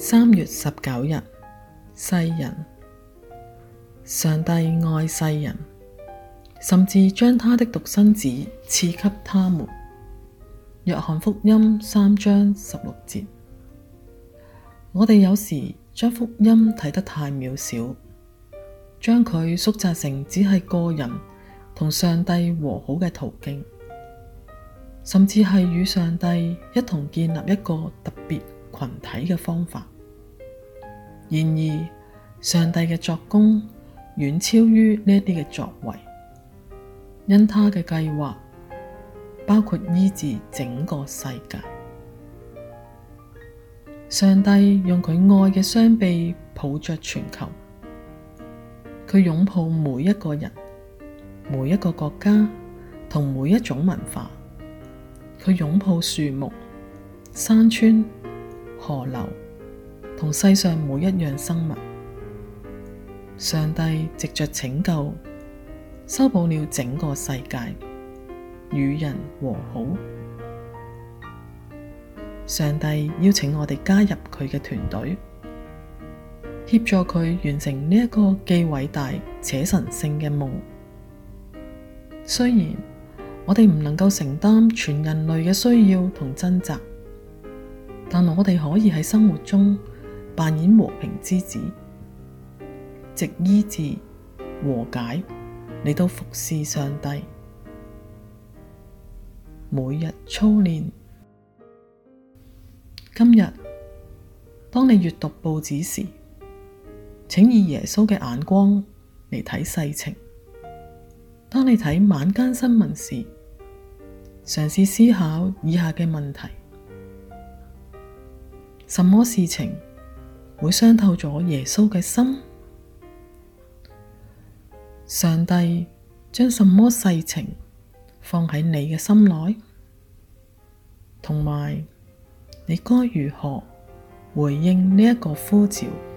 3月19日，世人。上帝愛世人，甚至將他的獨生子賜給他們。約翰福音3章16節。我哋有時將福音睇得太渺小，將佢縮窄成只係個人同上帝和好嘅途徑，甚至係與上帝一同建立一個特別群體嘅方法。然而，上帝嘅作工遠超於呢一啲嘅作為，因他嘅計劃包括醫治整個世界。上帝用佢愛嘅雙臂抱着全球，佢擁抱每一個人、每一個國家同每一種文化，佢擁抱樹木、山川、河流同世上每一樣生物。上帝藉着拯救，修補了整個世界，與人和好。上帝邀請我哋加入佢嘅團隊，協助佢完成呢一個既偉大且神聖嘅夢。雖然我哋唔能夠承擔全人類嘅需要同掙扎，但我哋可以喺生活中扮演和平之子，藉醫治、和解嚟到服侍上帝。每日操練。今日，當你閱讀報紙時，請以耶穌嘅眼光嚟睇世情。當你睇晚間新聞時，嘗試思考以下嘅問題：什麼事情會傷透咗耶穌嘅心？上帝將什麼世情放喺你嘅心內？同埋，你該如何回應呢一個呼召？